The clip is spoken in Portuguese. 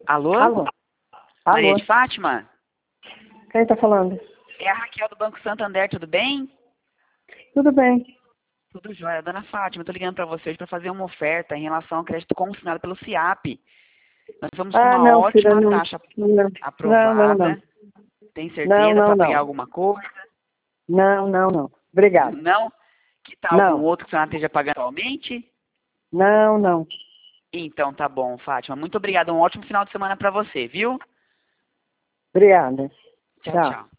Alô? Alô? Maria Alô? de Fátima? Quem está falando? É a Raquel do Banco Santander, tudo bem? Tudo bem. Tudo jóia. Dona Fátima, eu tô ligando para vocês para fazer uma oferta em relação ao crédito consignado pelo SIAP. Nós vamos com uma Não, filha, ótima não. taxa Não, aprovada. Tem não, certeza não, para não. pagar alguma coisa? Não, não, não. Obrigada. Não? Que tal algum Não, outro que a senhora esteja pagando atualmente? não, não. Então tá bom, Fátima. Muito obrigada. Um ótimo final de semana para você, viu? Obrigada. Tchau, Tchau. tchau.